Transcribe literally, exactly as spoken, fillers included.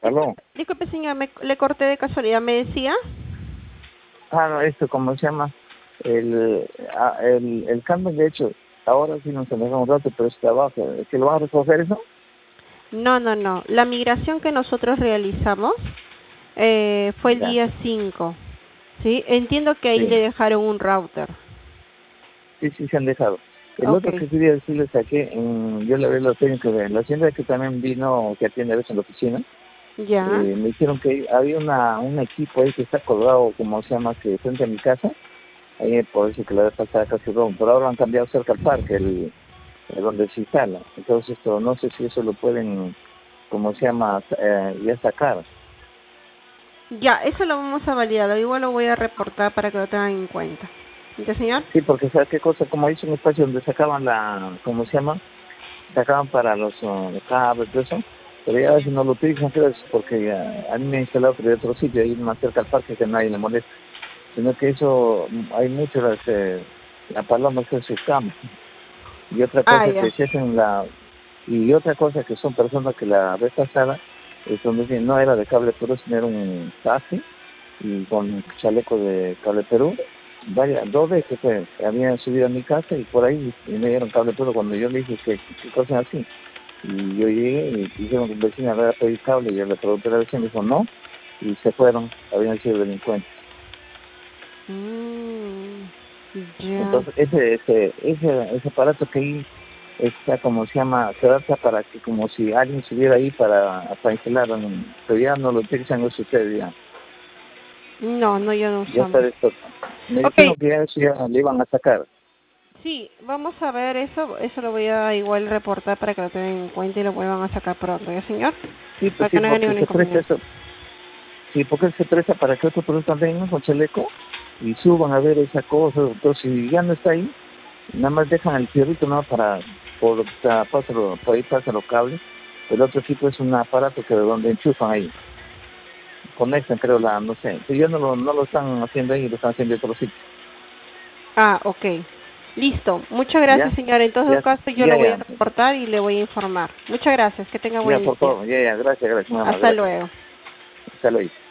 Aló. Disculpe, señor, me, le corté de casualidad. ¿Me decía? Ah, no, esto, ¿cómo se llama? El, ah, el, el cambio, de hecho, ahora sí nos deja un rato, pero está abajo. ¿Que lo van a recoger eso? No, no, no. La migración que nosotros realizamos eh, fue el Ya, día cinco. ¿Sí? Entiendo que ahí le sí. dejaron un router. Sí, sí, se han dejado. El Ok. otro que quería decirles aquí, en, yo le veo los técnicos de la hacienda que también vino, que atiende a veces en la oficina, Ya. eh, me dijeron que había una un equipo ahí que está colgado, como se llama, que frente a mi casa, ahí por eso que la vez pasada casi rompo, pero ahora lo han cambiado cerca al parque, el, el donde se instala. Entonces, esto, no sé si eso lo pueden, como se llama, eh, ya sacar. Ya, eso lo vamos a validar. Igual lo voy a reportar para que lo tengan en cuenta. ¿Ya, señor? Sí, porque ¿sabes qué cosa? Como hizo un espacio donde sacaban la, ¿cómo se llama? Sacaban para los uh, cables, todo eso, pero ya a veces no lo utilizan, creo, es porque ya, a mí me han instalado pero de otro sitio, ahí más cerca al parque, que nadie le molesta. Sino que eso, mm, hay mucho, las, eh, la paloma que se escama. Y otra Ah, cosa que ya. se hacen la, y otra cosa que son personas que la vez pasada, es donde dicen, no era de Cable Perú, sino era un taxi, y con chaleco de Cable Perú, varias, dos veces fue, habían subido a mi casa y por ahí y me dieron Cable Perú cuando yo le dije que, qué cosas así. Y yo llegué y dijeron que el vecino había pedido cable y yo le pregunté a la vecina y dijo no, y se fueron, habían sido delincuentes. Mm, ya. Entonces ese, ese, ese, ese aparato que ahí está, como se llama, se adapta para que como si alguien estuviera ahí para, para instalar, un- pero ya no lo utilizan, eso ustedes ya, No, no, ya no ya está usamos. de esto. Me Ok. dijeron que ya eso ya le iban a sacar. Sí, vamos a ver eso. Eso lo voy a igual reportar para que lo tengan en cuenta y lo vuelvan a sacar pronto, ¿ya, señor? Sí, pues Para sí, que no haya porque ningún se presta inconveniente. eso. Sí, porque se presta para que otros personas vengan con chaleco y suban a ver esa cosa. Entonces, si ya no está ahí, nada más dejan el fierrito, ¿no? Para, por, para, pásalo, por ahí pasan los cables. El otro equipo es un aparato que de donde enchufan ahí. Conectan, creo, la, no sé. Si ya no lo, no lo están haciendo ahí, lo están haciendo en otro sitio. Ah, ok. Listo. Muchas gracias, ¿Ya? señor. En todo Ya, caso, yo ya, lo voy a ya. reportar y le voy a informar. Muchas gracias. Que tenga Ya, buen por día. favor. Ya, ya. Gracias, gracias, mamá. Hasta Gracias. luego. Hasta luego.